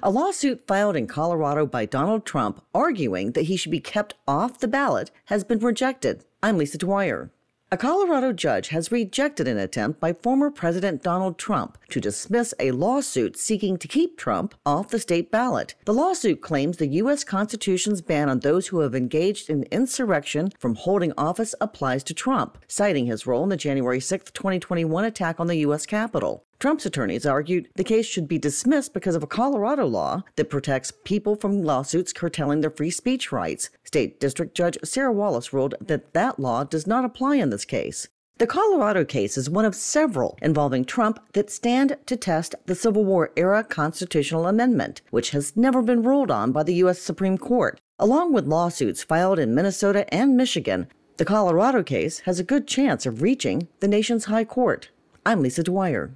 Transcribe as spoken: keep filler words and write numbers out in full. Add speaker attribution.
Speaker 1: A lawsuit filed in Colorado by Donald Trump arguing that he should be kept off the ballot has been rejected. I'm Lisa Dwyer. A Colorado judge has rejected an attempt by former President Donald Trump to dismiss a lawsuit seeking to keep Trump off the state ballot. The lawsuit claims the U S Constitution's ban on those who have engaged in insurrection from holding office applies to Trump, citing his role in the January sixth, twenty twenty-one attack on the U S Capitol. Trump's attorneys argued the case should be dismissed because of a Colorado law that protects people from lawsuits curtailing their free speech rights. State District Judge Sarah Wallace ruled that that law does not apply in this case. The Colorado case is one of several involving Trump that stand to test the Civil War-era constitutional amendment, which has never been ruled on by the U S Supreme Court. Along with lawsuits filed in Minnesota and Michigan, the Colorado case has a good chance of reaching the nation's high court. I'm Lisa Dwyer.